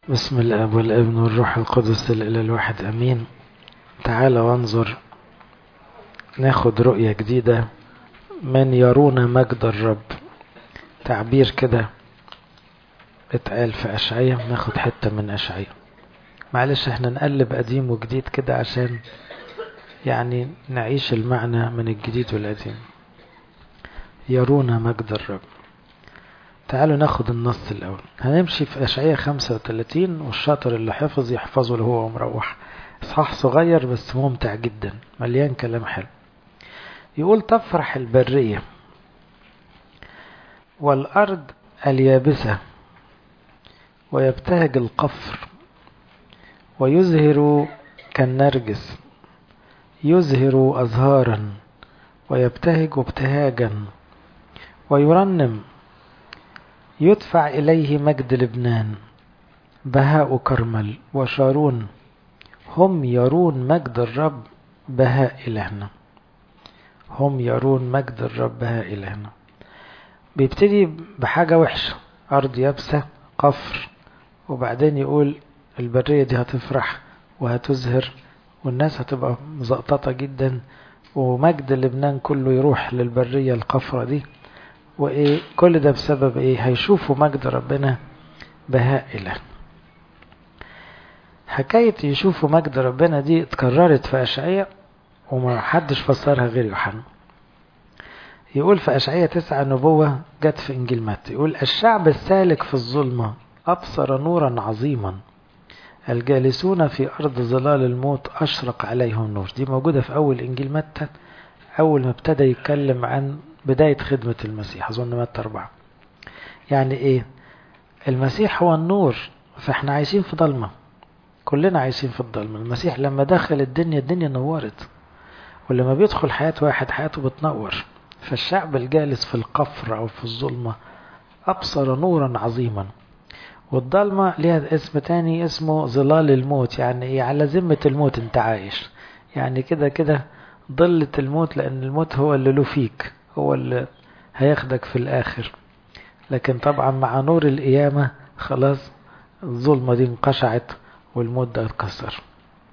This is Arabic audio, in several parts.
بسم الاب والابن والروح القدس الاله الواحد امين. تعال وانظر، ناخد رؤية جديدة من يرون مجد الرب. تعبير كده اتقال في اشعياء، ناخد حتة من اشعياء. معلش احنا نقلب قديم وجديد كده عشان يعني نعيش المعنى من الجديد والقديم. يرون مجد الرب. تعالوا ناخد النص الأول. هنمشي في أشعياء 35، والشاطر اللي حفظ يحفظه له هو ومروح. إصحاح صغير بس ممتع جدا، مليان كلام حلو. يقول: تفرح البرية والأرض اليابسة، ويبتهج القفر ويزهر كالنرجس، يزهر أزهارا ويبتهج ابتهاجا ويرنم. يدفع إليه مجد لبنان، بهاء كرمل وشارون، هم يرون مجد الرب بهاء إلهنا. هم يرون مجد الرب بهاء إلهنا. بيبتدي بحاجة وحشة، أرض يابسة، قفر، وبعدين يقول البرية دي هتفرح وهتزهر والناس هتبقى مزقططة جدا، ومجد لبنان كله يروح للبرية القفرة دي. وإيه كل ده بسبب إيه؟ هيشوفوا مجد ربنا بهاء إلهنا. حكاية يشوفوا مجد ربنا دي اتكررت في أشعياء وما حدش فسرها غير يوحنا. يقول في أشعياء 9 نبوة جت في إنجيل متى، يقول: الشعب السالك في الظلمة أبصر نورا عظيما، الجالسون في أرض ظلال الموت أشرق عليهم نور. دي موجودة في أول إنجيل متى، أول ما ابتدى يتكلم عن بداية خدمة المسيح، أظن متى 4. يعني إيه؟ المسيح هو النور، فإحنا عايشين في ضلمة، كلنا عايشين في الضلمة. المسيح لما دخل الدنيا نورت، ولما بيدخل حياة واحد حياته بتنور. فالشعب الجالس في القفر أو في الظلمة أبصر نورا عظيما. والضلمة ليها اسم تاني اسمه ظلال الموت. يعني إيه؟ على ذمة الموت انت عايش، يعني كده ضلة الموت، لأن الموت هو اللي له فيك، هو اللي هياخدك في الآخر. لكن طبعا مع نور القيامة خلاص الظلمة دي انقشعت والموت ده اتكسر.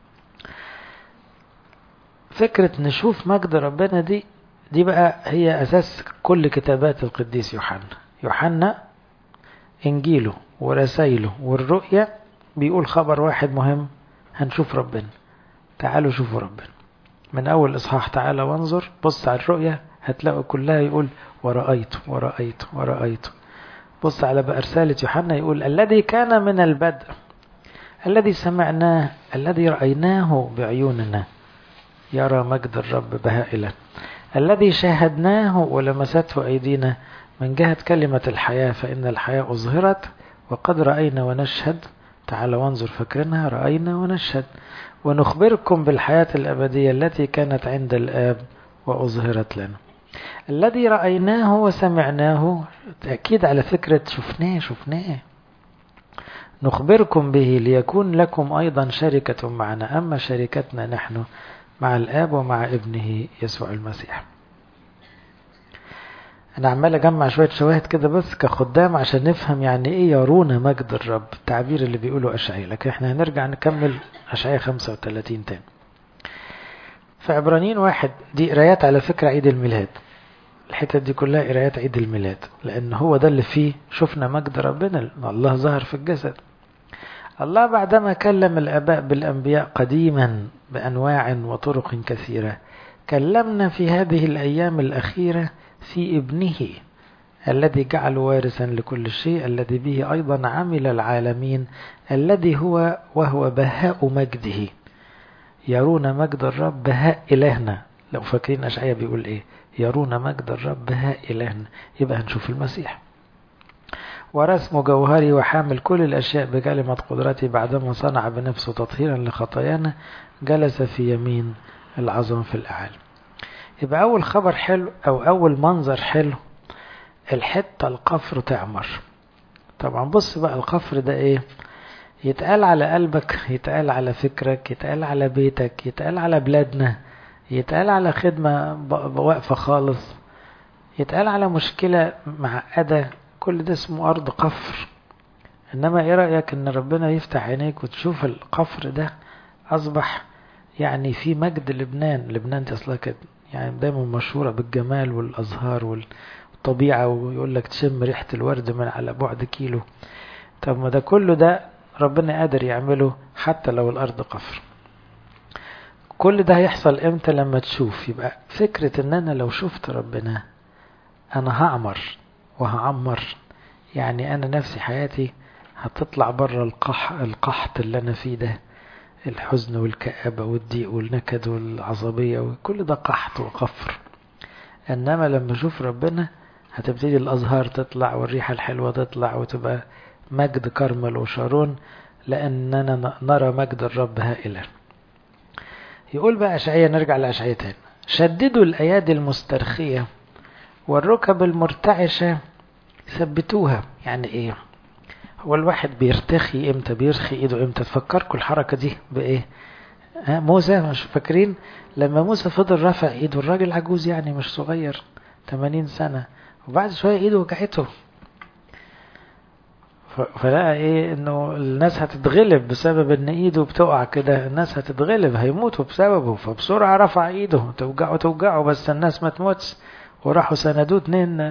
فكرة نشوف مجد ربنا دي بقى هي أساس كل كتابات القديس يوحنا. يوحنا إنجيله ورسائله والرؤية بيقول خبر واحد مهم: هنشوف ربنا. تعالوا شوفوا ربنا. من أول إصحاح تعالى وانظر، بص على الرؤية هتلاقوا كلها يقول ورأيت ورأيت ورأيت. بص على بقى رسالة يوحنا، يقول: الذي كان من البدء، الذي سمعناه، الذي رأيناه بعيوننا، يرى مجد الرب بهاء إلهنا، الذي شاهدناه ولمسته أيدينا من جهة كلمة الحياة، فإن الحياة أظهرت وقد رأينا ونشهد. تعال وانظر، فاكرينها؟ رأينا ونشهد ونخبركم بالحياة الأبدية التي كانت عند الآب وأظهرت لنا. الذي رأيناه وسمعناه تأكيد على فكرة شفناه. نخبركم به ليكون لكم أيضا شركة معنا، أما شركتنا نحن مع الآب ومع ابنه يسوع المسيح. أنا عمال أجمع شوية شواهد كده بس كخدام عشان نفهم يعني إيه يرون مجد الرب، التعبير اللي بيقوله أشعياء. لكن إحنا هنرجع نكمل أشعياء 35 تاني. في عبرانيين 1 دي قرايات على فكرة عيد الميلاد. الحتة دي كلها قرايات عيد الميلاد، لأن هو ده اللي فيه شفنا مجد ربنا، الله ظهر في الجسد. الله بعدما كلم الآباء بالأنبياء قديما بأنواع وطرق كثيرة، كلمنا في هذه الأيام الأخيرة في ابنه الذي جعل وارثا لكل شيء، الذي به أيضا عمل العالمين، الذي وهو بهاء مجده. يرون مجد الرب بهاء إلهنا. لو فاكرين أشعياء بيقول إيه؟ يرون مجد الرب بهاء إلهنا، يبقى هنشوف المسيح. ورسم جوهري وحامل كل الأشياء بكلمة قدرتي، بعدما صنع بنفسه تطهيرا لخطايانا، جلس في يمين العظم في الأعالي. يبقى أول خبر حلو أو أول منظر حلو، الحتة القفر تعمر. طبعا بص بقى، القفر ده إيه؟ يتقال على قلبك، يتقال على فكرك، يتقال على بيتك، يتقال على بلادنا، يتقال على خدمة واقفة خالص، يتقال على مشكلة معقدة. كل ده اسمه أرض قفر. إنما إيه رأيك إن ربنا يفتح عينيك وتشوف القفر ده أصبح يعني في مجد لبنان. لبنان دي أصلا كده يعني دايما مشهورة بالجمال والأزهار والطبيعة، ويقول لك تشم ريحة الورد من على بعد كيلو. طب ما ده كله ده ربنا قادر يعمله حتى لو الأرض قفر. كل ده هيحصل امتى؟ لما تشوف. يبقى فكرة ان انا لو شفت ربنا انا هعمر وهعمر، يعني انا نفسي حياتي هتطلع بره القحط اللي انا فيه ده، الحزن والكآبة والضيق والنكد والعصبية وكل ده قحط وقفر. انما لما اشوف ربنا هتبتدي الازهار تطلع والريحة الحلوة تطلع وتبقى مجد كرمل وشارون، لاننا نرى مجد الرب هائلا. يقول بقى أشعية، نرجع لأشعية تاني: شددوا الأيادي المسترخية والركب المرتعشة ثبتوها. يعني ايه؟ هو الواحد بيرتخي امتى؟ بيرخي ايده امتى؟ تفكركوا الحركة دي بايه؟ موسى، مش فاكرين لما موسى فضل رافع ايده؟ الراجل عجوز يعني مش صغير، 80 سنة، وبعد شوية ايده وجعته، فلقى ايه؟ انه الناس هتتغلب بسبب ان ايده بتقع كده، الناس هتتغلب هيموتوا بسببه، فبسرعة رفع ايده. توجعه بس الناس ما تموتش، وراحوا سندوه 2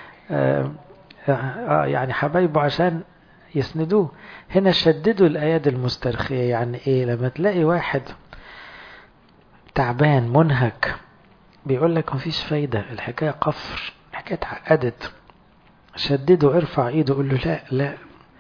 يعني حبايبه عشان يسندوه. هنا شددوا الايادي المسترخية. يعني ايه؟ لما تلاقي واحد تعبان منهك بيقول لك مفيش فايدة، الحكاية قفر، الحكاية اتعقدت، شدده، ارفع ايده قول له لا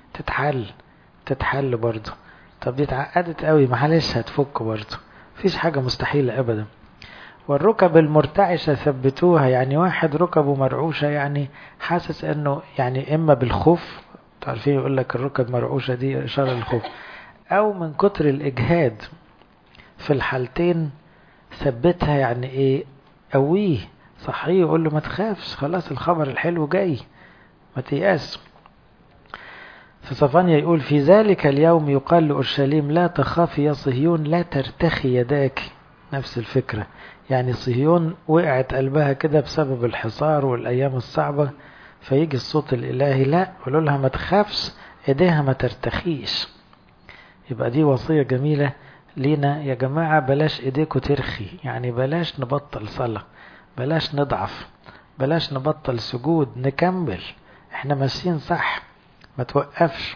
تتحل برضه. طب دي اتعقدت قوي، معلش هتفك برضه، مفيش حاجة مستحيلة ابدا. والركب المرتعشة ثبتوها. يعني واحد ركبه مرعوشة، يعني حاسس انه يعني اما بالخوف، تعرفين يقول لك الركب مرعوشة دي اشارة للخوف، او من كتر الاجهاد. في الحالتين ثبتها. يعني ايه؟ قويه، صحيه، يقول له ما تخافش، خلاص الخبر الحلو جاي، ما تيأس. في صفانيا يقول: في ذلك اليوم يقال لأورشليم لا تخافي يا صهيون، لا ترتخي يداك. نفس الفكرة، يعني صهيون وقعت قلبها كده بسبب الحصار والأيام الصعبة، فيجي الصوت الإلهي: لا، قولوا لها ما تخافش، ايديها ما ترتخيش. يبقى دي وصية جميلة لينا يا جماعة، بلاش ايديكوا ترخي، يعني بلاش نبطل صلاة، بلاش نضعف، بلاش نبطل سجود، نكمل، احنا ماشيين صح، ما توقفش.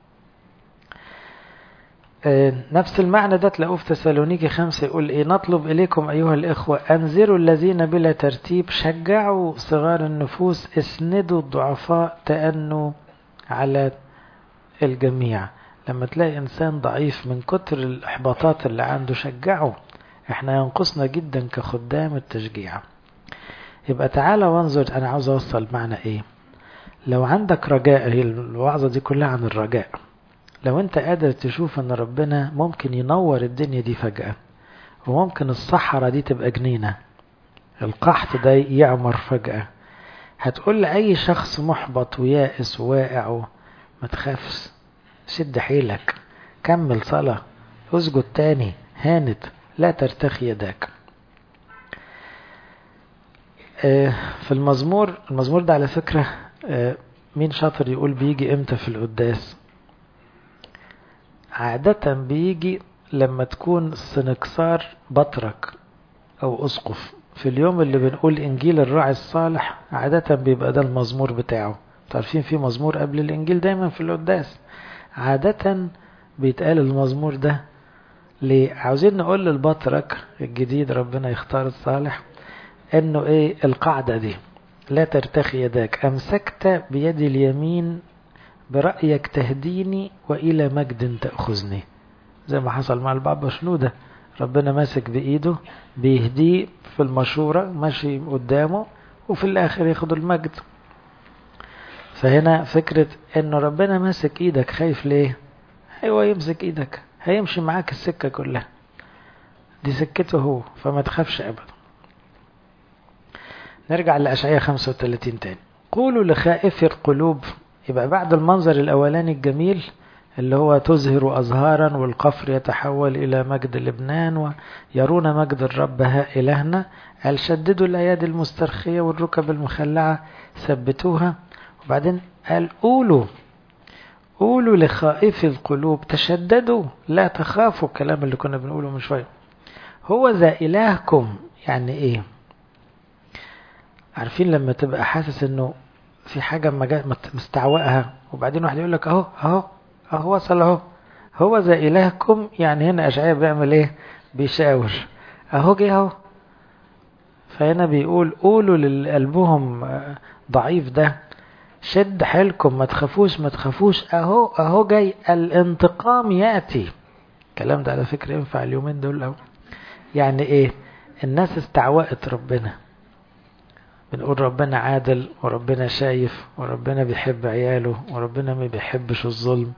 نفس المعنى ده تلاقوه في تسالونيكي 5، يقول ايه: نطلب اليكم ايها الاخوة انذروا الذين بلا ترتيب، شجعوا صغار النفوس، اسندوا الضعفاء، تأنوا على الجميع. لما تلاقي انسان ضعيف من كتر الاحباطات اللي عنده شجعه، احنا ينقصنا جدا كخدام التشجيع. يبقى تعالى وانظر، انا عاوز اوصل معنى ايه. لو عندك رجاء، هي الوعظة دي كلها عن الرجاء، لو انت قادر تشوف ان ربنا ممكن ينور الدنيا دي فجأة، وممكن الصحراء دي تبقى جنينة، القحط ده يعمر فجأة، هتقول لأي شخص محبط ويائس وواقع: ما تخافش، شد حيلك، كمل صلاة، اسجد تاني، هانت، لا ترتخي يداك. في المزمور ده على فكرة، مين شاطر يقول بيجي امتى في القداس؟ عادة بيجي لما تكون سنكسار بطرك او اسقف، في اليوم اللي بنقول انجيل الراعي الصالح، عادة بيبقى ده المزمور بتاعه. تعرفين في مزمور قبل الانجيل دايما في القداس، عادة بيتقال المزمور ده ليه؟ عاوزين نقول للبطرك الجديد، ربنا يختار الصالح، انه ايه القاعدة دي: لا ترتخي يداك، امسكت بيدي اليمين، برأيك تهديني، والى مجد تأخذني. زي ما حصل مع البابا شنودة، ربنا ماسك بايده بيهديه في المشورة، ماشي قدامه، وفي الاخر ياخد المجد. فهنا فكرة انه ربنا ماسك ايدك، خايف ليه؟ هو يمسك ايدك، هيمشي معاك السكة كلها، دي سكته هو، فما تخافش ابدا. نرجع لأشعية 35 تاني: قولوا لخائف القلوب. يبقى بعد المنظر الأولاني الجميل اللي هو تزهر أزهارا والقفر يتحول إلى مجد لبنان ويرون مجد الرب إلهنا، قال: شددوا الأيادي المسترخية والركب المخلعة ثبتوها. وبعدين قال: قولوا لخائف القلوب تشددوا لا تخافوا، الكلام اللي كنا بنقوله من شوية. هو ذا إلهكم يعني إيه؟ عارفين لما تبقى حاسس إنه في حاجة مستعوقها وبعدين واحد يقول لك أهو وصل أهو. هو ذا إلهكم يعني هنا أشعياء بيعمل إيه؟ بيشاور أهو جه أهو. فهنا بيقول قولوا لقلبهم ضعيف ده شد حيلكم، ما تخافوش أهو جاي، الانتقام يأتي. الكلام ده على فكرة ينفع اليومين دول أو يعني إيه؟ الناس استعوقت ربنا، بنقول ربنا عادل وربنا شايف وربنا بيحب عياله وربنا ما بيحبش الظلم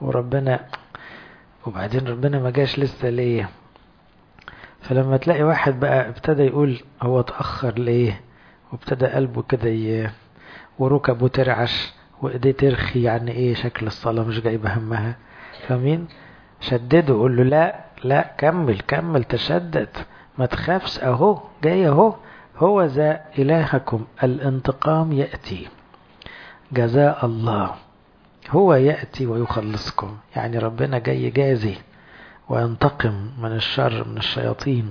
وبعدين ربنا ما جاش لسه ليه. فلما تلاقي واحد بقى ابتدى يقول هو اتأخر ليه، وابتدى قلبه كده وركبه ترعش وايديه ترخي، يعني ايه؟ شكل الصلاة مش جايبه همها. فمين شدده قول له لا كمل تشدد، ما تخافش اهو جاي اهو. هو ذا إلهكم الانتقام يأتي، جزاء الله هو يأتي ويخلصكم، يعني ربنا جاي جازي وينتقم من الشر من الشياطين.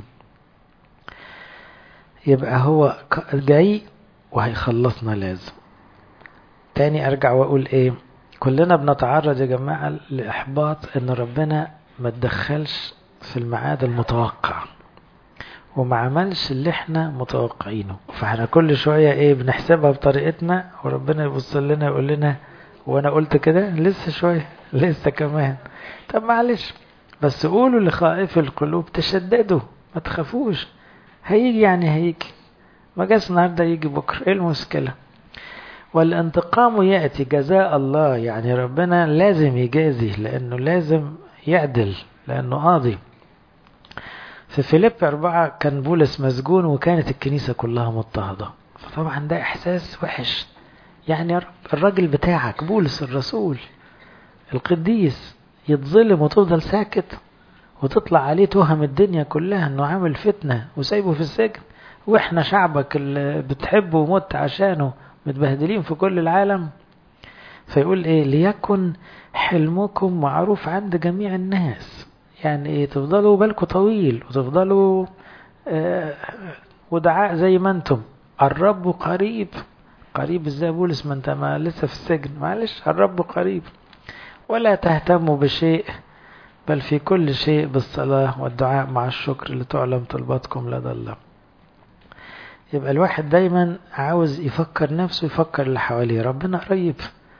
يبقى هو جاي وهيخلصنا لازم. تاني ارجع واقول ايه؟ كلنا بنتعرض يا جماعة لإحباط ان ربنا ما تدخلش في الميعاد المتوقع وما عملش اللي احنا متوقعينه، فاحنا كل شوية ايه بنحسبها بطريقتنا وربنا يبص لنا يقول لنا وانا قلت كده لسه شوية لسه كمان. طب معلش، بس قولوا لخائف القلوب تشددوا ما تخافوش، هيجي يعني هيجي، ما جاش النهارده يجي بكره، ايه المشكلة؟ والانتقام يأتي جزاء الله، يعني ربنا لازم يجازي لأنه لازم يعدل لأنه قاضي. في فيليب 4 كان بولس مسجون وكانت الكنيسة كلها مضطهدة، فطبعا ده إحساس وحش. يعني يا رب الراجل بتاعك بولس الرسول القديس يتظلم وتفضل ساكت وتطلع عليه تهم الدنيا كلها انه عامل فتنة وسايبه في السجن، واحنا شعبك اللي بتحبه ومت عشانه متبهدلين في كل العالم. فيقول ايه؟ ليكن حلمكم معروف عند جميع الناس، يعني ايه؟ تفضلوا بالكم طويل وتفضلوا ودعاء زي ما انتم. الرب قريب ازاي بولس ما انت ما لسه في السجن؟ معلش الرب قريب. ولا تهتموا بشيء بل في كل شيء بالصلاة والدعاء مع الشكر لتعلم طلباتكم لدى الله. يبقى الواحد دايما عاوز يفكر نفسه يفكر اللي حواليه، ربنا قريب.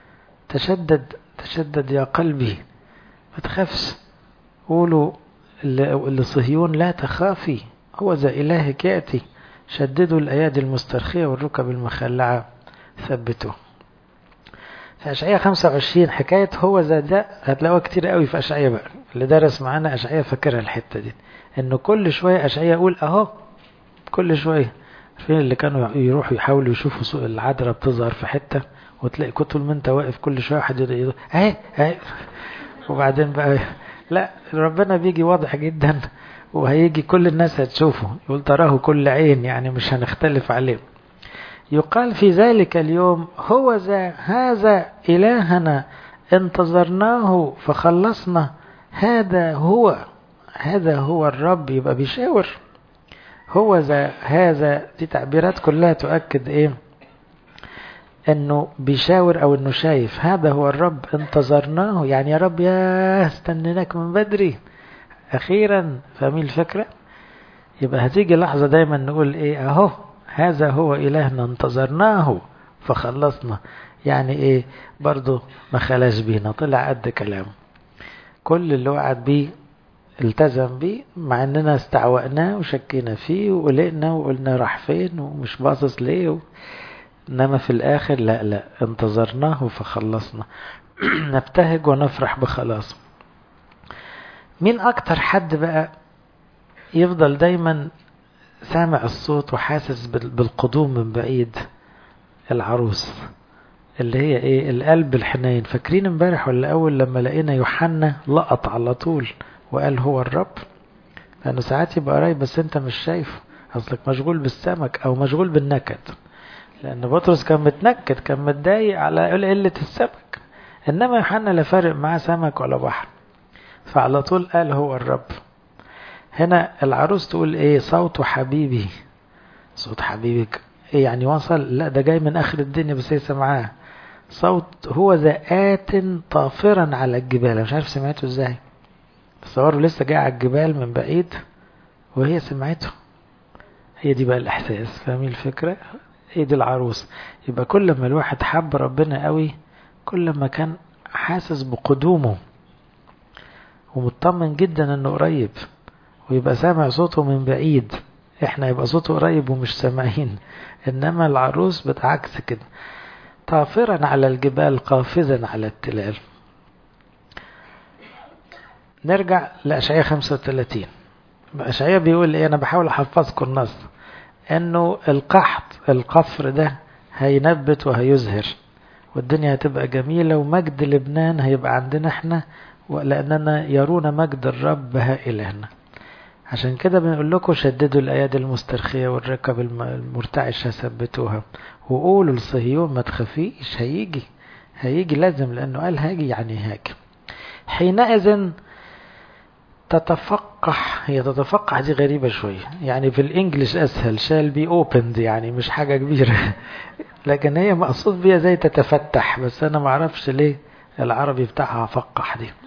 تشدد يا قلبي ما تخافش. قولوا لصهيون لا تخافي هو ذا إلهك يأتي، شددوا الأيادي المسترخية والركب المخلعة ثبتوا. في أشعياء 25 حكاية هو ذا ده هتلاقوها كتير قوي في أشعياء بقى، اللي درس معانا أشعياء فاكرها الحتة دي، إنه كل شوية أشعياء يقول أهو، كل شوية. فين اللي كانوا يروحوا يحاولوا يشوفوا سوق العذراء بتظهر في حتة وتلاقي كتل ما انت واقف كل شوية واحد يقول اهي وبعدين بقى لا، ربنا بيجي واضح جدا وهيجي كل الناس هتشوفه، يقول تراه كل عين، يعني مش هنختلف عليه. يقال في ذلك اليوم هو هذا إلهنا انتظرناه فخلصنا، هذا هو الرب. يبقى بيشاور هو هذا، دي تعبيرات كلها تؤكد ايه؟ انه بيشاور او انه شايف. هذا هو الرب انتظرناه، يعني يا رب يا استنيناك من بدري اخيرا. فاهمين الفكرة؟ يبقى هتيجي لحظة دايما نقول ايه؟ اهو هذا هو إلهنا انتظرناه فخلصنا، يعني ايه؟ برضو ما خلاش بينا، طلع قد كلامه، كل اللي وعد بيه التزم بيه، مع اننا استعوأناه وشكينا فيه وقلقنا وقلنا راح فين ومش باصص ليه انما في الاخر لا انتظرناه فخلصنا. نبتهج ونفرح بخلاص. مين اكتر حد بقى يفضل دايما سامع الصوت وحاسس بالقدوم من بعيد؟ العروس اللي هي ايه؟ القلب الحنين. فاكرين امبارح ولا اول لما لقينا يوحنا لقط على طول وقال هو الرب؟ لانه ساعات يبقى قريب بس انت مش شايفه، اصلك مشغول بالسمك او مشغول بالنكد. لان بطرس كان متنكد، كان متضايق على قلة السمك، إنما يوحنا لا فارق معاه سمك ولا بحر، فعلى طول قال هو الرب. هنا العروس تقول ايه؟ صوت حبيبي. صوت حبيبك إيه يعني؟ وصل؟ لا ده جاي من آخر الدنيا بس هي سمعاه. صوت هو ذا آت طافرا على الجبال. مش عارف سمعته ازاي، تصوروا لسه جاي على الجبال من بعيد وهي سمعته. هي دي بقى الإحساس، فاهمين الفكرة؟ هي دي العروس. يبقى كل ما الواحد حب ربنا قوي كل ما كان حاسس بقدومه ومطمن جدا انه قريب، ويبقى سامع صوته من بعيد. احنا يبقى صوته قريب ومش سامعين، انما العروس بتعكس كده، طافرا على الجبال قافزا على التلال. نرجع لأشعياء 35. أشعياء بيقول ايه؟ انا بحاول احفظكم النص، انه القحط القفر ده هينبت وهيزهر، والدنيا هتبقى جميلة، ومجد لبنان هيبقى عندنا احنا، لأننا يرون مجد الرب بها إلهنا. عشان كده بنقول لكم شددوا الأيادي المسترخية والركب المرتعشة ثبتوها، وقولوا لصهيون ما تخافيش، هيجي لازم، لأنه قال هاجي يعني هاجي. حينئذ تتفقح. هي تتفقح دي غريبة شوية، يعني في الإنجليش أسهل، shall be opened، يعني مش حاجة كبيرة لكن هي مقصود بيها زي تتفتح، بس أنا معرفش ليه العربي بتاعها فقح دي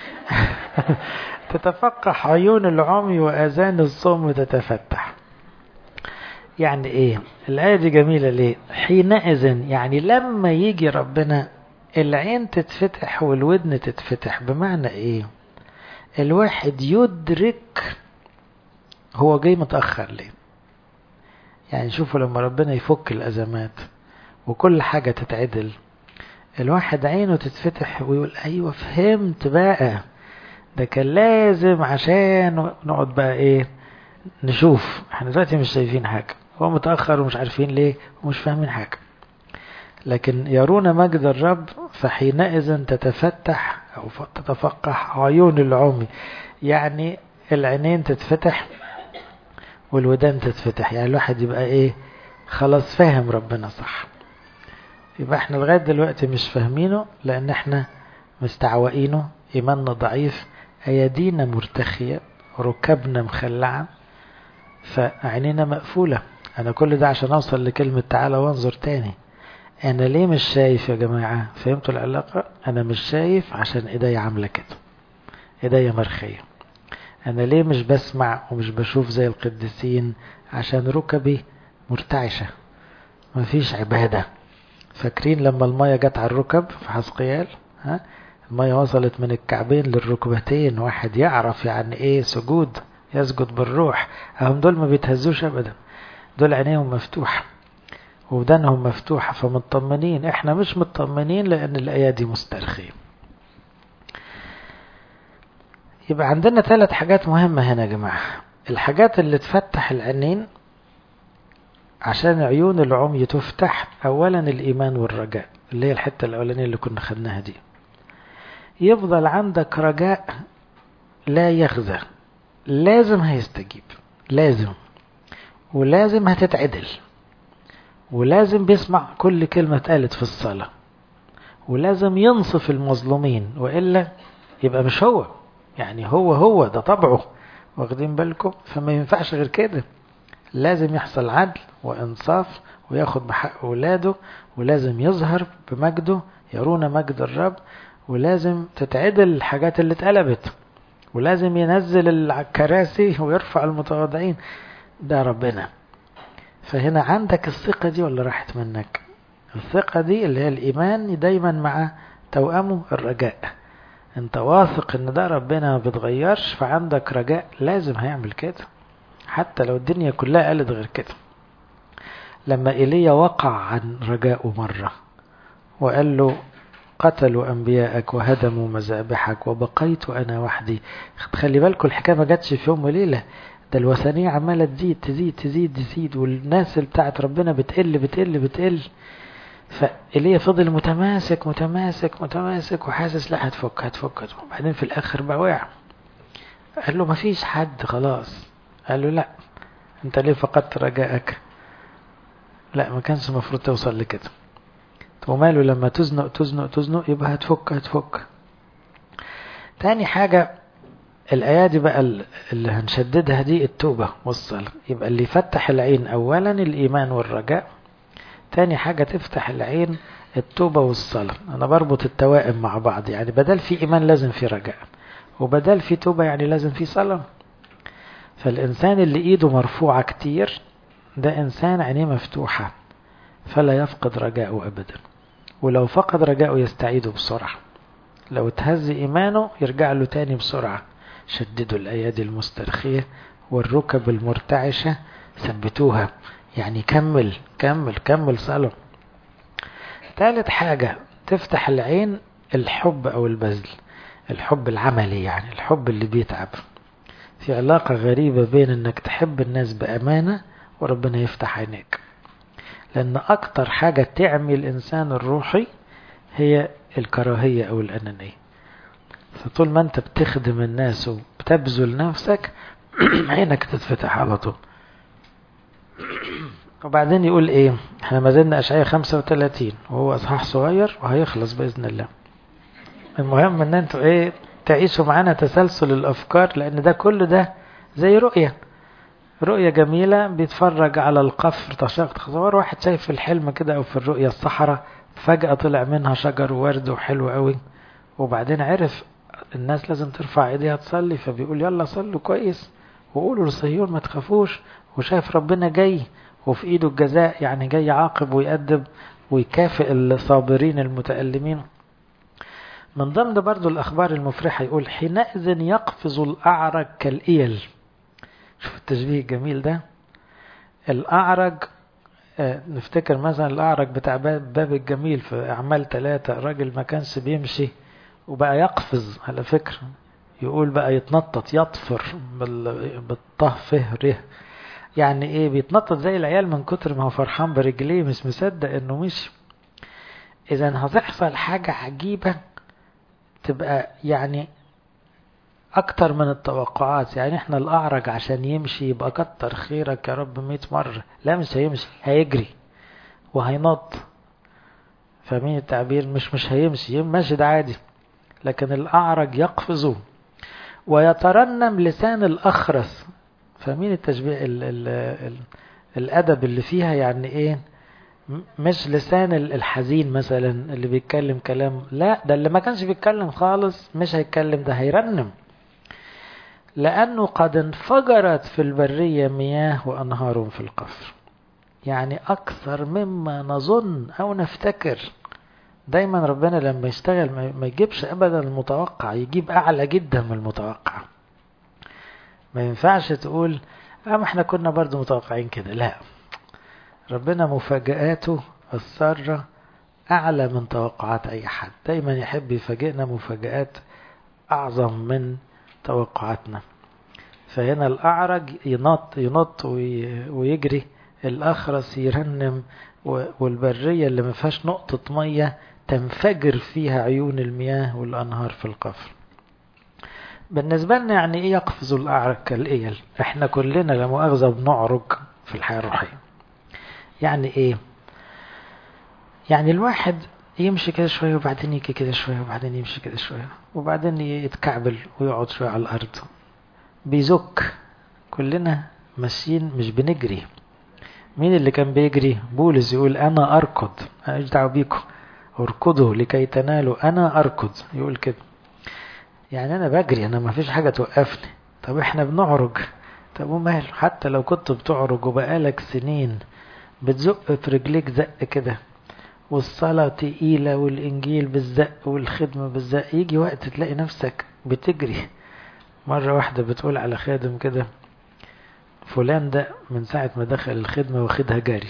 تتفقح عيون العمي وآذان الصم تتفتح. يعني ايه الآية دي جميلة ليه؟ حينئذ يعني لما يجي ربنا العين تتفتح والودن تتفتح. بمعنى ايه؟ الواحد يدرك هو جاي متأخر ليه. يعني شوفوا لما ربنا يفك الأزمات وكل حاجة تتعدل، الواحد عينه تتفتح ويقول ايوه فهمت بقى، ده كان لازم عشان نقعد بقى ايه نشوف. احنا دلوقتي مش شايفين حاجة، هو متأخر ومش عارفين ليه ومش فاهمين حاجة، لكن يرون مجد الرب فحينئذ تتفتح أو تتفقح عيون العمي. يعني العينين تتفتح والودان تتفتح، يعني الواحد يبقى ايه خلاص فاهم ربنا صح. يبقى احنا لغاية دلوقتي مش فاهمينه لأن احنا مستعوئينه، إيماننا ضعيف، أيدينا مرتخية، ركبنا مخلعة، فعينينا مقفولة. أنا كل ده عشان أوصل لكلمة تعالى وانظر تاني. أنا ليه مش شايف يا جماعة؟ فهمتوا العلاقة؟ أنا مش شايف عشان إيدي عاملة كده، إيدي مرخية. أنا ليه مش بسمع ومش بشوف زي القديسين؟ عشان ركبي مرتعشة، مفيش عبادة. فاكرين لما المية جت على الركب في حزقيال؟ المية وصلت من الكعبين للركبتين، واحد يعرف يعني ايه سجود، يسجد بالروح. هم دول ما بيتهزوش ابدا، دول عينيهم مفتوحة ودانهم مفتوحة، فمطمنين. احنا مش مطمنين لان الايادي مسترخية. يبقى عندنا 3 حاجات مهمة هنا يا جماعة. الحاجات اللي تفتح العينين عشان عيون العمي تفتح، اولا الايمان والرجاء، اللي هي الحتة الاولانية اللي كنا خدناها دي. يفضل عندك رجاء لا يخزى، لازم هيستجيب، لازم، ولازم هتتعدل، ولازم بيسمع كل كلمة اتقالت في الصلاة، ولازم ينصف المظلومين، وإلا يبقى مش هو. يعني هو ده طبعه، واخدين بالكم؟ فما ينفعش غير كده. لازم يحصل عدل وإنصاف وياخد بحق أولاده، ولازم يظهر بمجده، يرون مجد الرب، ولازم تتعدل الحاجات اللي اتقلبت، ولازم ينزل الكراسي ويرفع المتواضعين. ده ربنا. فهنا عندك الثقة دي ولا راحت منك؟ الثقة دي اللي هي الإيمان دايما مع توأمه الرجاء. انت واثق ان ده ربنا ما بيتغيرش، فعندك رجاء لازم هيعمل كده حتى لو الدنيا كلها قالت غير كده. لما إيليا وقع عن رجاءه مرة وقال له قتلوا أنبياءك وهدموا مذابحك وبقيت أنا وحدي. خلي بالكم الحكاية ما جاتش في يوم وليلة، ده الوثنية عمالة تزيد والناس بتاعت ربنا بتقل. فإيليا فضل متماسك وحاسس لا هتفك. وبعدين في الآخر بقى وقع. قال له ما فيش حد خلاص. قال له لا، انت ليه فقدت رجائك؟ لا، ما كانش المفروض توصل لكده. وماله لما تزنق تزنق تزنق يبقى هتفك. تاني حاجة الآيات دي بقى اللي هنشددها دي التوبة والصلاة. يبقى اللي يفتح العين أولا الإيمان والرجاء، تاني حاجة تفتح العين التوبة والصلاة. أنا بربط التوائم مع بعض، يعني بدل في إيمان لازم في رجاء، وبدل في توبة يعني لازم في صلاة. فالإنسان اللي إيده مرفوعة كتير ده إنسان عينيه مفتوحة فلا يفقد رجاءه أبدا، ولو فقد رجاءه يستعيده بسرعة، لو تهز إيمانه يرجع له تاني بسرعة. شددوا الأيادي المسترخية والركب المرتعشة ثبتوها، يعني كمل صلاة. ثالث حاجة تفتح العين الحب أو البذل، الحب العملي، يعني الحب اللي بيتعب. في علاقة غريبة بين انك تحب الناس بأمانة وربنا يفتح عينيك، لأن أكتر حاجة تعمي الإنسان الروحي هي الكراهية أو الأنانية. فطول ما أنت بتخدم الناس وبتبذل نفسك عينك تتفتح على طول. وبعدين يقول إيه؟ احنا ما زلنا أشعياء 35 وهو أصحاح صغير وهيخلص بإذن الله. المهم ان انتوا ايه تعيشوا معانا تسلسل الأفكار، لأن ده كل ده زي رؤية جميلة. بيتفرج على القفر تصور واحد شايف في الحلم كده أو في الرؤية الصحراء فجأة طلع منها شجر وورد وحلو قوي، وبعدين عرف الناس لازم ترفع ايديها تصلي، فبيقول يلا صلوا كويس وقولوا لصهيون ما تخافوش، وشايف ربنا جاي وفي ايده الجزاء، يعني جاي يعاقب ويأدب ويكافئ الصابرين المتألمين. من ضمن برضو الأخبار المفرحة يقول حينئذ يقفز الأعرج كالإيل. شوف التشبيه الجميل ده. الأعرج نفتكر مثلا الأعرج بتاع باب الجميل في أعمال 3، الراجل ما كانش بيمشي وبقى يقفز على فكرة، يقول بقى يتنطط يطفر بالطه فه ره، يعني ايه بيتنطط زي العيال من كتر ما هو فرحان برجليه مش مصدق انه مشي. اذا هتحصل حاجة عجيبة تبقى يعني اكتر من التوقعات. يعني احنا الاعرج عشان يمشي يبقى كتر خيرك يا رب 100 مرة، لا مش هيمشي، هيجري وهينط. فاهمين التعبير؟ مش هيمشي، ماشي ده عادي، لكن الاعرج يقفز ويترنم لسان الاخرس. فاهمين التشبيه الادب اللي فيها؟ يعني ايه مش لسان الحزين مثلا اللي بيتكلم كلام، لا ده اللي ما كانش بيتكلم خالص مش هيتكلم، ده هيرنم، لأنه قد انفجرت في البرية مياه وأنهار في القفر. يعني أكثر مما نظن أو نفتكر. دايما ربنا لما يشتغل ما يجيبش أبدا المتوقع، يجيب أعلى جدا من المتوقع. ما ينفعش تقول ما احنا كنا برضو متوقعين كده، لا، ربنا مفاجآته السارة أعلى من توقعات أي حد. دايما يحب يفاجئنا مفاجآت أعظم من توقعاتنا. فهنا الأعرج ينط ويجري، الأخرس يرنم، والبرية اللي ما فيهاش نقطة مية تنفجر فيها عيون المياه والأنهار في القفر. بالنسبة لنا يعني إيه يقفز الأعرج كالإيل؟ إحنا كلنا لمؤاخذة بنعرج في الحياة الروحية. يعني إيه؟ يعني الواحد يمشي كده شوية وبعدين يجي كده شوية وبعدين يمشي كده شوية وبعدين يتكعبل ويقعد شوية على الأرض، بيزك. كلنا ماشيين مش بنجري. مين اللي كان بيجري؟ بولس يقول أنا أركض، أنا مش دعوة بيكم، اركضوا لكي تنالوا، أنا أركض، يقول كده. يعني أنا بجري، أنا ما فيش حاجة توقفني. طب إحنا بنعرج، طب ومال؟ حتى لو كنت بتعرج وبقالك سنين بتزق في رجليك زق كده، والصلاة تقيلة والإنجيل بالزق والخدمة بالزق، يجي وقت تلاقي نفسك بتجري. مرة واحدة بتقول على خادم كده فلان ده من ساعة ما دخل الخدمة واخدها جاري.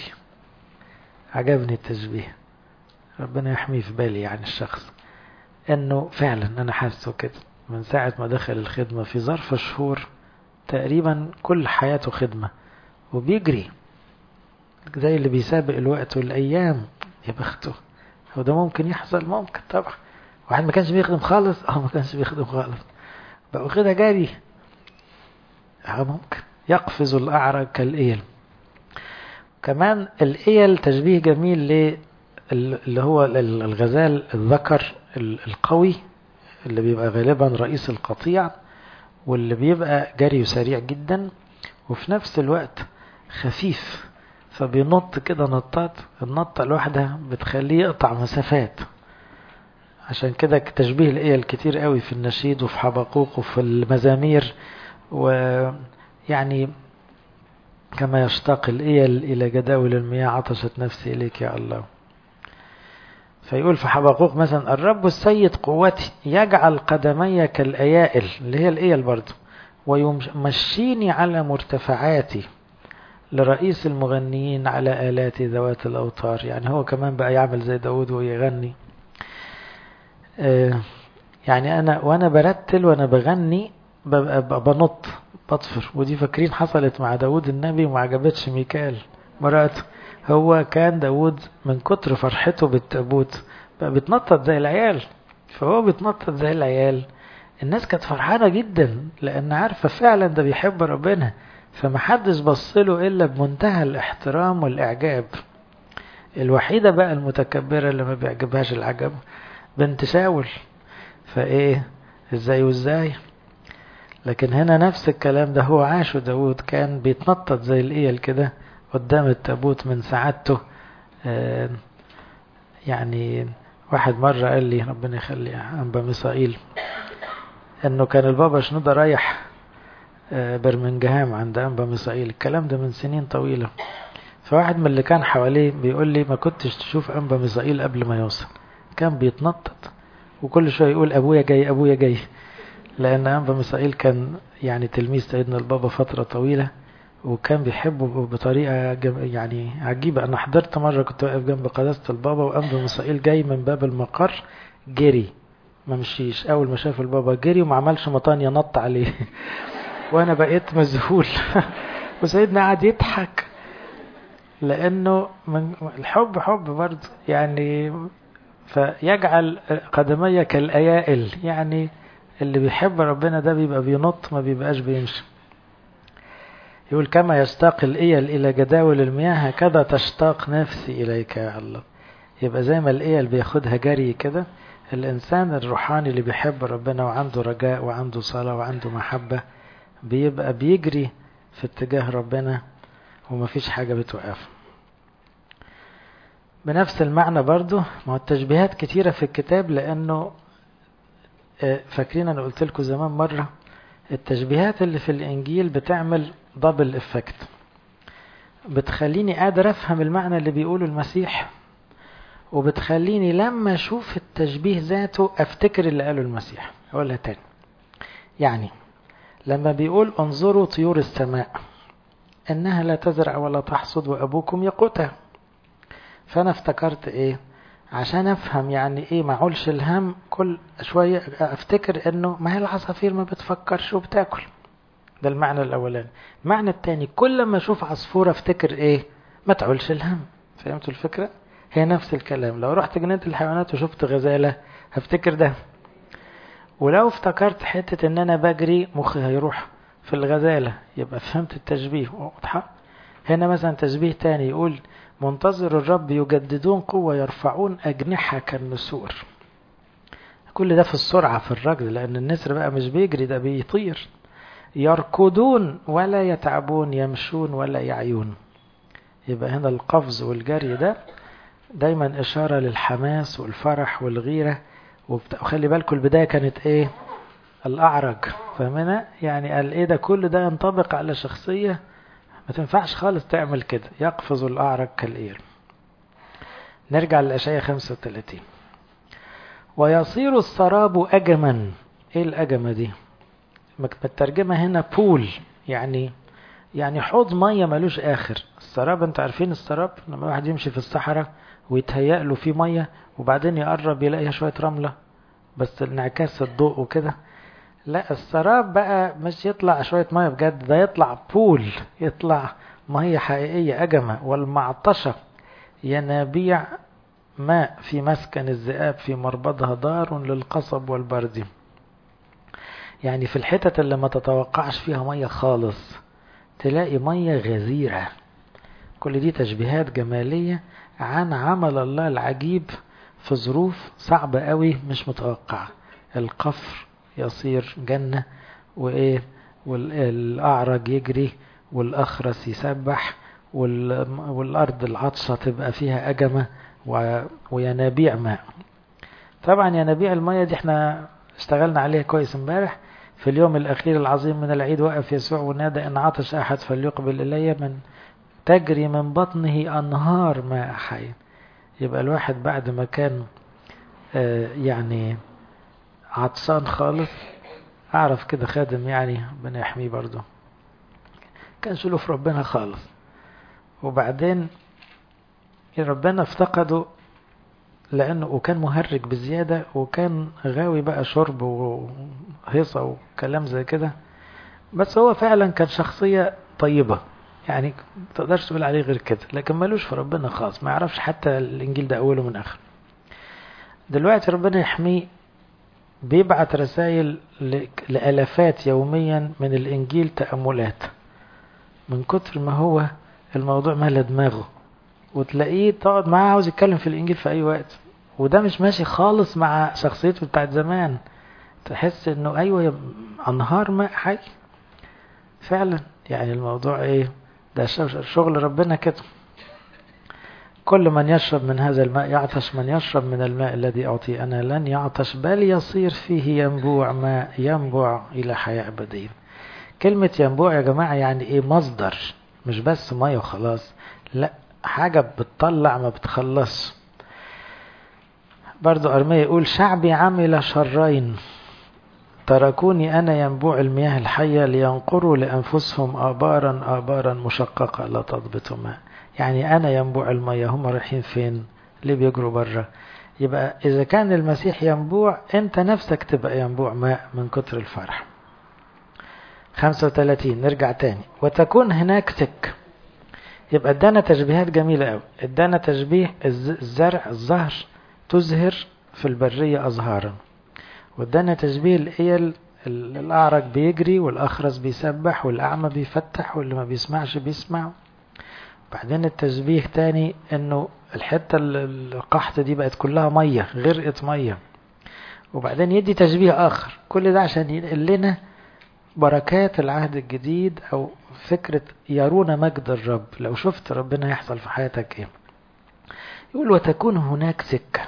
عجبني التشبيه، ربنا يحميه في بالي يعني الشخص، انه فعلا انا حاسه كده. من ساعة ما دخل الخدمة في ظرف شهور تقريبا كل حياته خدمة وبيجري زي اللي بيسابق الوقت والأيام. يا بخته. هو ده ممكن يحصل؟ ممكن طبعا. واحد ما كانش بيخدم خالص، ما كانش بيخدم خالص بقى واخدها جاري. ممكن. يقفز الأعرج كالإيل. كمان الإيل تشبيه جميل اللي هو الغزال الذكر القوي اللي بيبقى غالبا رئيس القطيع، واللي بيبقى جري سريع جدا وفي نفس الوقت خفيف، فبينط كده نطات، النطة الواحدة بتخليه يقطع مسافات. عشان كده تشبيه الإيل كتير قوي في النشيد وفي حبقوق وفي المزامير، ويعني كما يشتاق الإيل إلى جداول المياه عطشت نفسي إليك يا الله. فيقول في حبقوق مثلا: الرب السيد قوتي يجعل قدمي كالأيائل، اللي هي الإيل برضو، ويمشيني على مرتفعاتي، لرئيس المغنيين على آلات ذوات الأوتار. يعني هو كمان بقى يعمل زي داود ويغني. يعني أنا وأنا برتل وأنا بغني ببقى بنط بطفر. ودي فاكرين حصلت مع داود النبي وما عجبتش ميكال مراته. هو كان داود من كتر فرحته بالتابوت بقى بيتنطط زي العيال، فهو بيتنطط زي العيال. الناس كانت فرحانة جدا لأن عارفة فعلا ده بيحب ربنا، فمحدش بصله إلا بمنتهى الاحترام والإعجاب. الوحيدة بقى المتكبرة اللي ما بيعجبهاش العجب بنت شاول، فإيه إزاي وإزاي. لكن هنا نفس الكلام ده هو عاشه داود، كان بيتنطط زي الإيل كده قدام التابوت من سعادته. يعني واحد مرة قال لي ربنا يخلي أنبا ميسائيل انه كان البابا شنودة رايح برمنجهام عند أنبا ميسائيل، الكلام ده من سنين طويلة. فواحد من اللي كان حواليه بيقول لي: ما كنتش تشوف أنبا ميسائيل قبل ما يوصل، كان بيتنطط وكل شوية يقول أبويا جاي أبويا جاي، لأن أنبا ميسائيل كان يعني تلميذ سيدنا البابا فترة طويلة، وكان بيحبه بطريقة يعني عجيبة. أنا حضرت مرة كنت واقف جنب قداسة البابا وأنبا ميسائيل جاي من باب المقر جري، ما مشيش، أول ما شاف البابا جري وما عملش مطانية نط عليه وأنا بقيت مذهول وسيدنا قاعد يضحك، لأنه من الحب حب برضه يعني. فيجعل قدمي كالأيائل، يعني اللي بيحب ربنا ده بيبقى بينط ما بيبقاش بيمشي. يقول: كما يشتاق الإيل إلى جداول المياه هكذا تشتاق نفسي إليك يا الله. يبقى زي ما الإيل بياخدها جري كده، الإنسان الروحاني اللي بيحب ربنا وعنده رجاء وعنده صلاة وعنده محبة بيبقى بيجري في اتجاه ربنا ومفيش حاجة بتوقف. بنفس المعنى برضو، ما هو التشبيهات كتيرة في الكتاب، لأنه فاكرين أنا قلت لكم زمان مرة التشبيهات اللي في الإنجيل بتعمل دبل إفكت، بتخليني قادر أفهم المعنى اللي بيقوله المسيح، وبتخليني لما أشوف التشبيه ذاته أفتكر اللي قاله المسيح. أقولها تاني، يعني لما بيقول: انظروا طيور السماء إنها لا تزرع ولا تحصد وأبوكم يقوتها، فأنا افتكرت إيه؟ عشان أفهم يعني إيه معولش الهم، كل شوية أفتكر إنه ما هي العصافير ما بتفكرش وبتاكل. ده المعنى الأولاني. المعنى الثاني، كل ما أشوف عصفورة أفتكر إيه؟ ما تعولش الهم. فهمتوا الفكرة؟ هي نفس الكلام. لو رحت جنينة الحيوانات وشفت غزالة هفتكر ده، ولو افتكرت حتة إن أنا بجري مخي هيروح في الغزالة، يبقى فهمت التشبيه. واضحة؟ هنا مثلا تشبيه تاني يقول: منتظر الرب يجددون قوة يرفعون أجنحة كالنسور. كل ده في السرعة في الركض، لأن النسر بقى مش بيجري، ده بيطير. يركضون ولا يتعبون، يمشون ولا يعيون. يبقى هنا القفز والجري ده دايما إشارة للحماس والفرح والغيرة. وخلي بالكم البداية كانت إيه؟ الأعرج. فهمنا؟ يعني قال إيه ده؟ كل ده ينطبق على شخصية ما تنفعش خالص تعمل كده، يقفز الأعرج كالإيل. نرجع للأشعياء 35. ويصير السراب أجما. إيه الأجمة دي؟ الترجمة هنا بول، يعني حوض مية ملوش آخر. السراب انت عارفين السراب لما واحد يمشي في الصحراء ويتهيأ له في مية وبعدين يقرب يلاقيها شوية رملة بس انعكاس الضوء وكده. لا، السراب بقى مش يطلع شوية مية بجد، ده يطلع بول، يطلع مية حقيقية أجمة. والمعطشة ينابيع ماء في مسكن الذئاب، في مربضها دار للقصب والبرد. يعني في الحتة اللي ما تتوقعش فيها مية خالص تلاقي مية غزيرة كل دي تشبيهات جمالية عن عمل الله العجيب في ظروف صعبة قوي مش متوقعة. القفر يصير جنة، وإيه، والأعرج يجري، والأخرس يسبح، والأرض العطشة تبقى فيها أجمة وينابيع ماء. طبعا ينابيع الماء دي احنا اشتغلنا عليها كويس امبارح. في اليوم الأخير العظيم من العيد وقف يسوع ونادى إن عطش أحد فليقبل إلي من تجري من بطنه أنهار ماء حي. يبقى الواحد بعد ما كان يعني عطشان خالص، أعرف كده خادم يعني ربنا يحميه برضه، كان شلو في ربنا خالص، وبعدين ربنا افتقده لأنه وكان مهرج بزيادة، وكان غاوي بقى شرب وهيصة وكلام زي كده. بس هو فعلا كان شخصية طيبة، يعني تقدرش تقول عليه غير كده، لكن ملوش في ربنا خالص، ما يعرفش حتى الإنجيل ده أوله من آخر. دلوقتي ربنا يحميه بيبعت رسائل لألفات يوميا من الإنجيل تأملات، من كتر ما هو الموضوع مالى دماغه، وتلاقيه تقعد معاه عاوز يتكلم في الإنجيل في أي وقت. وده مش ماشي خالص مع شخصيته بتاعت زمان. تحس إنه أيوة أنهار ماء حي فعلا. يعني الموضوع إيه ده؟ شغل ربنا كده. كل من يشرب من هذا الماء يعطش، من يشرب من الماء الذي أعطيه أنا لن يعطش، بل يصير فيه ينبوع ماء ينبوع إلى حياة أبدية. كلمة ينبوع يا جماعة يعني إيه؟ مصدر، مش بس مية وخلاص، لا، حاجة بتطلع ما بتخلص. برضو أرميا يقول شعبي عمل شرين تركوني أنا ينبوع المياه الحية لينقروا لأنفسهم آبارا مشققة لا تضبط ماء. يعني أنا ينبوع المياه، هم رايحين فين؟ ليه بيجروا برا؟ يبقى إذا كان المسيح ينبوع، أنت نفسك تبقى ينبوع ماء من كتر الفرح. 35 نرجع تاني. وتكون هناك سك. يبقى ادانا تشبيهات جميلة قوي. ادانا تشبيه الزرع، الزهر تزهر في البرية أزهارا، وادانا تشبيه الإيل، الأعرج بيجري والأخرس بيسبح والأعمى بيفتح واللي ما بيسمعش بيسمع. بعدين التشبيه تاني انه الحتة القحط دي بقت كلها مية، غرقت مية. وبعدين يدي تشبيه آخر، كل ده عشان ينقل لنا بركات العهد الجديد، أو فكرة يرون مجد الرب. لو شفت ربنا يحصل في حياتك ايه. يقول وتكون هناك سكة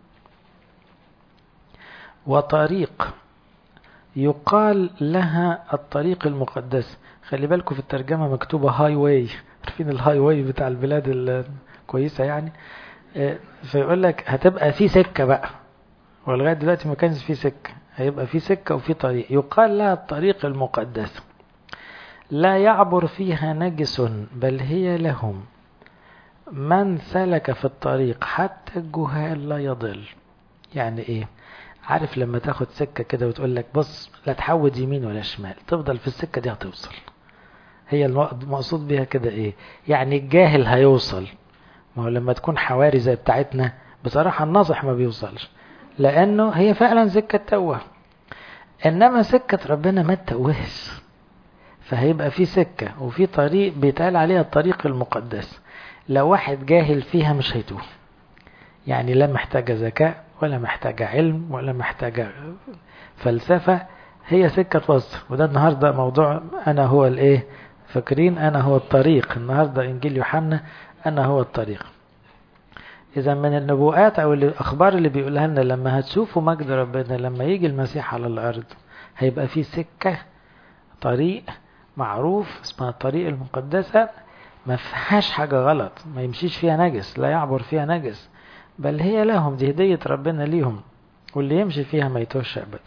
وطريق يقال لها الطريق المقدس. خلي بالكم في الترجمة مكتوبة هاي واي، عارفين الهاي واي بتاع البلاد الكويسة يعني. فيقول لك هتبقى في سكة بقى، ولغاية دلوقتي ما كانش في سكة، هيبقى في سكة وفي طريق يقال لها الطريق المقدس، لا يعبر فيها نجس بل هي لهم، من سلك في الطريق حتى الجهال لا يضل. يعني ايه؟ عارف لما تاخد سكة كده وتقول لك بص لا تحود يمين ولا شمال، تفضل في السكة دي هتوصل. هي المقصود بها كده ايه؟ يعني الجاهل هيوصل. ما هو لما تكون حواري زي بتاعتنا بصراحة الناصح ما بيوصلش، لانه هي فعلا سكة توه. انما سكة ربنا ما تتوهش، فهيبقى في سكة وفي طريق بيتقال عليها الطريق المقدس. لو واحد جاهل فيها مش هيتوه، يعني لا محتاجة ذكاء ولا محتاجة علم ولا محتاجة فلسفة، هي سكة وسط. وده النهاردة موضوع أنا هو الإيه، فاكرين أنا هو الطريق. النهاردة إنجيل يوحنا أنا هو الطريق. إذا من النبوءات أو الأخبار اللي بيقولها لنا لما هتشوفوا مجد ربنا لما يجي المسيح على الأرض، هيبقى في سكة، طريق معروف اسمها الطريق المقدسة، ما فيهاش حاجة غلط، ما يمشيش فيها نجس، لا يعبر فيها نجس، بل هي لهم، دي هدية ربنا ليهم، واللي يمشي فيها ما يتوش أبدا.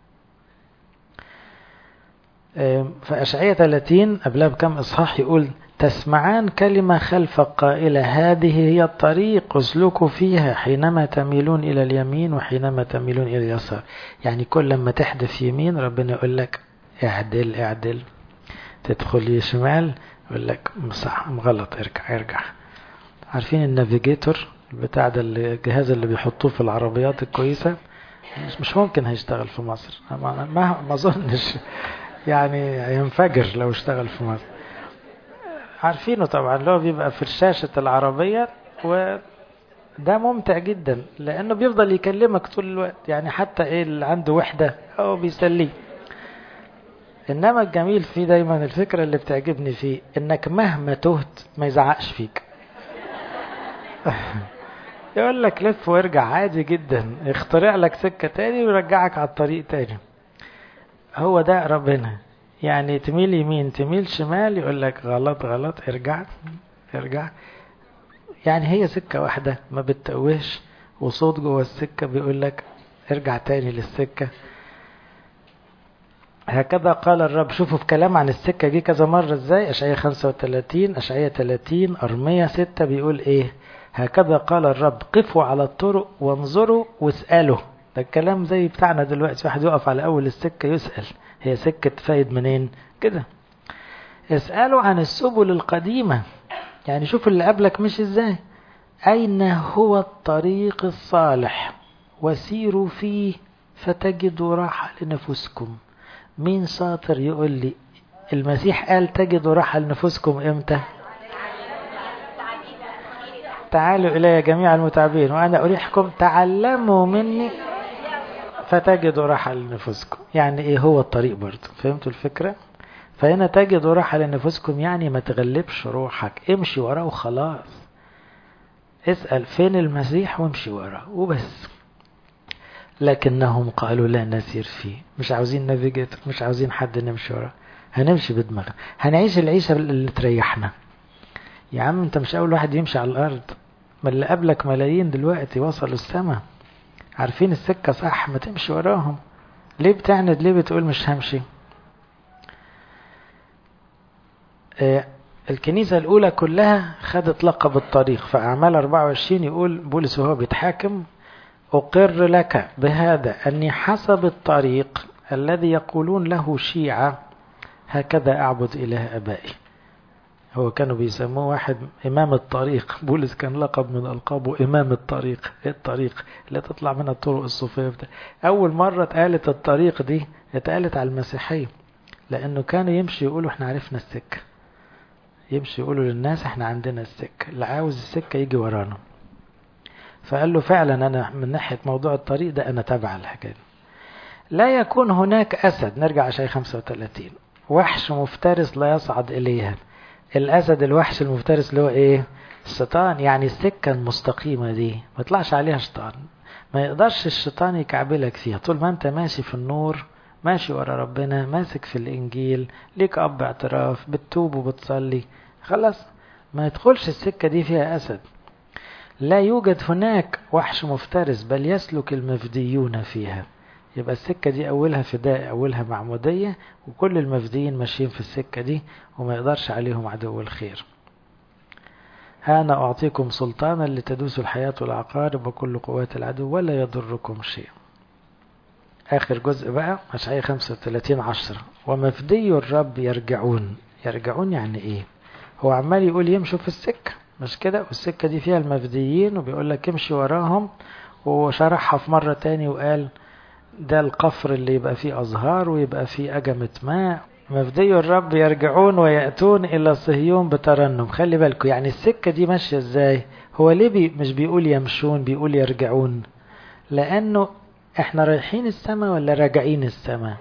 فأشعية 30 قبلها بكم إصحاح يقول تسمعان كلمة خلف قائلة هذه هي الطريق اسلكوا فيها حينما تميلون إلى اليمين وحينما تميلون إلى اليسار. يعني كل لما تحدث يمين ربنا يقول لك اعدل اعدل، تدخل شمال يقول لك صح غلط ارجع. عارفين النافيجيتور بتاع ده الجهاز اللي بيحطوه في العربيات الكويسة؟ مش ممكن هيشتغل في مصر، ما اظنش، يعني ينفجر لو اشتغل في مصر. عارفينه طبعا، اللي هو بيبقى في شاشة العربية، وده ممتع جدا لأنه بيفضل يكلمك طول الوقت، يعني حتى إيه اللي عنده وحدة أو بيسليه. إنما الجميل فيه دايما الفكرة اللي بتعجبني فيه إنك مهما تهت ما يزعقش فيك. يقول لك لف وارجع عادي جدا، يخترع لك سكة تاني ويرجعك على الطريق تاني. هو ده ربنا، يعني تميل يمين تميل شمال يقول لك غلط غلط، ارجع ارجع. يعني هي سكة واحدة ما بتتوهش، وصوت جوه السكة بيقول لك ارجع تاني للسكة. هكذا قال الرب. شوفوا في كلام عن السكة دي كذا مرة ازاي. اشعياء 35، اشعياء 30، ارمية 6 بيقول ايه؟ هكذا قال الرب قفوا على الطرق وانظروا واسألوا. ده الكلام زي بتاعنا دلوقتي، واحد يقف على اول السكة يسأل هي سكة فايد منين كده. اسألوا عن السبل القديمة، يعني شوف اللي قبلك مش ازاي. اين هو الطريق الصالح وسيروا فيه فتجدوا راحة لنفسكم. مين شاطر يقول لي المسيح قال تجدوا راحة لنفسكم امتى؟ تعالوا إلي جميع المتعبين وأنا أريحكم، تعلموا مني فتجدوا راحة لنفسكم. يعني إيه هو الطريق برضو؟ فهمتوا الفكرة؟ فهنا تجدوا راحة لنفسكم يعني ما تغلبش روحك، امشي وراه وخلاص. اسأل فين المسيح وامشي وراه وبس. لكنهم قالوا لا نسير فيه. مش عاوزين نافيجيتور، مش عاوزين حد نمشي وراه، هنمشي بدماغنا، هنعيش العيشة اللي تريحنا. يا عم انت مش اول واحد يمشي على الارض، ما اللي قبلك ملايين دلوقتي وصلوا السما عارفين السكة صح، ما تمشي وراهم. ليه بتعند؟ ليه بتقول مش همشي؟ الكنيسة الأولى كلها خدت لقب الطريق. في أعمال 24 يقول بولس وهو بيتحاكم أقر لك بهذا أني حسب الطريق الذي يقولون له شيعة هكذا أعبد إله أبائي. هو كانوا بيسموه واحد إمام الطريق. بولس كان لقب من ألقابه إمام الطريق. إيه الطريق اللي تطلع منها الطرق الصوفية؟ أول مرة اتقالت الطريق دي اتقالت على المسيحية، لأنه كانوا يمشي يقولوا احنا عرفنا السكة، يمشي يقولوا للناس احنا عندنا السكة، اللي عاوز السكة يجي ورانا. فقال له فعلا أنا من ناحية موضوع الطريق ده أنا تابع الحكاية. لا يكون هناك أسد، نرجع عشان 35، وحش مفترس لا يصعد إليها. الأسد الوحش المفترس اللي هو إيه؟ الشيطان. يعني السكة المستقيمة دي ما يطلعش عليها شيطان، ما يقدرش الشيطان يكعبلك فيها طول ما أنت ماشي في النور، ماشي ورا ربنا، ماسك في الإنجيل، ليك أب اعتراف، بتتوب وبتصلي، خلاص ما يدخلش السكة دي فيها أسد. لا يوجد هناك وحش مفترس بل يسلك المفديون فيها. يبقى السكة دي أولها فداء، أولها معمودية، وكل المفديين ماشيين في السكة دي وما يقدرش عليهم عدو الخير. أنا أعطيكم سلطانا لتدوسوا الحياة والعقارب وكل قوات العدو ولا يضركم شيء. آخر جزء بقى أشعياء 35:10 ومفدي الرب يرجعون. يرجعون يعني إيه؟ هو عمال يقول يمشوا في السكة مش كده، والسكة دي فيها المفديين وبيقول لك امشي وراهم، وشرحها في مرة تاني وقال ده القفر اللي يبقى فيه أزهار ويبقى فيه أجمة ماء. مفدي الرب يرجعون ويأتون إلى صهيون بترنم. خلي بالكم يعني السكة دي ماشية ازاي. هو ليه مش بيقول يمشون، بيقول يرجعون؟ لأنه احنا رايحين السماء ولا راجعين السماء؟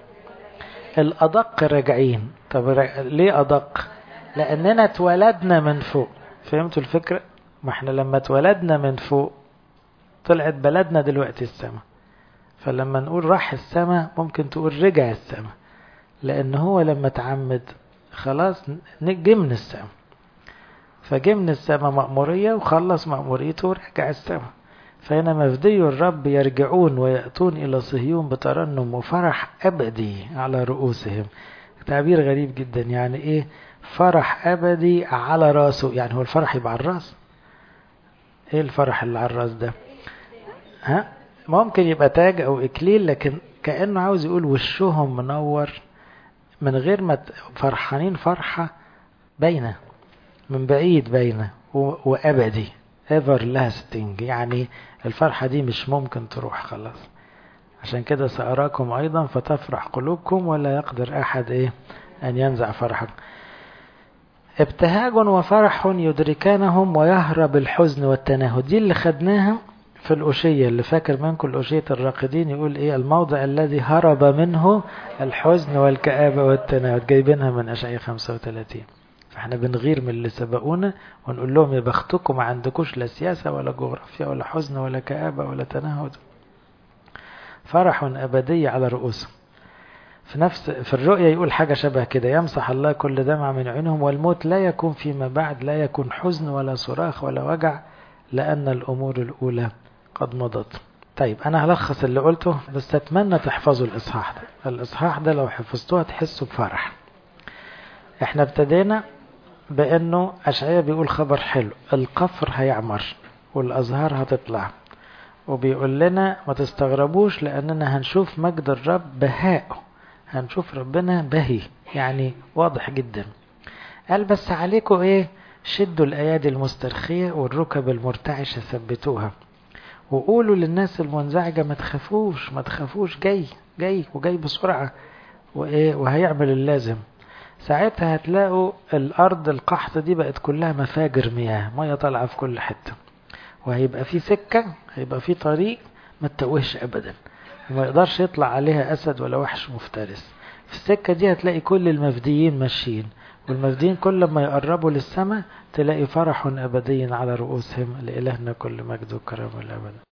الأدق راجعين. طب ليه أدق؟ لأننا اتولدنا من فوق. فهمتوا الفكرة؟ ما احنا لما اتولدنا من فوق طلعت بلدنا دلوقتي السماء، فلما نقول راح السماء ممكن تقول رجع السماء، لأن هو لما تعمد خلاص جه من السماء، فجه من السماء مأمورية وخلص مأموريته ورجع السماء. فهنا مفدي الرب يرجعون ويأتون إلى صهيون بترنم وفرح أبدي على رؤوسهم. تعبير غريب جدا. يعني إيه فرح أبدي على رأسه؟ يعني هو الفرح يبقى على الرأس؟ إيه الفرح اللي على الرأس ده؟ ها ممكن يبقى تاج أو إكليل، لكن كأنه عاوز يقول وشهم منور من غير ما فرحانين، فرحة باينة من بعيد باينة وأبدي everlasting. يعني الفرحة دي مش ممكن تروح خلاص. عشان كده سأراكم أيضا فتفرح قلوبكم ولا يقدر أحد أن ينزع فرحكم. ابتهاج وفرح يدركانهم ويهرب الحزن والتناهد. دي اللي خدناها في الأشية، اللي فاكر منكم الأشية الراقدين يقول ايه؟ الموضع الذي هرب منه الحزن والكآبة والتناهد. جايبينها من أشعياء 35. فاحنا بنغير من اللي سبقونا ونقول لهم يا بختكم ما عندكوش لا سياسة ولا جغرافيا ولا حزن ولا كآبة ولا تناهد. فرح أبدي على رؤوسهم. في الرؤيا يقول حاجة شبه كده: يمسح الله كل دمع من عينهم والموت لا يكون فيما بعد، لا يكون حزن ولا صراخ ولا وجع لأن الأمور الأولى قد مضت. طيب أنا هلخص اللي قلته، بس أتمنى تحفظوا الإصحاح ده. الإصحاح ده لو حفظتوه هتحسوا بفرح. احنا ابتدينا بأنه أشعياء بيقول خبر حلو: القفر هيعمر والأزهار هتطلع، وبيقول لنا ما تستغربوش لأننا هنشوف مجد الرب بهاء، هنشوف ربنا بهي، يعني واضح جدا. قال بس عليكم ايه؟ شدوا الأيادي المسترخية والركب المرتعشة ثبتوها، وقولوا للناس المنزعجة ما تخافوش ما تخافوش، جاي جاي وجاي بسرعة، وايه وهيعمل اللازم. ساعتها هتلاقوا الأرض القحط دي بقت كلها مفاجر مياه، مياه طالعة في كل حتة، وهيبقى في سكة، هيبقى في طريق ما تتوهش أبدا، وما يقدرش يطلع عليها أسد ولا وحش مفترس. في السكة دي هتلاقي كل المفديين ماشيين، والمفديين كل ما يقربوا للسماء تلاقي فرح أبدي على رؤوسهم. لإلهنا كل مجد وكرم الأبد.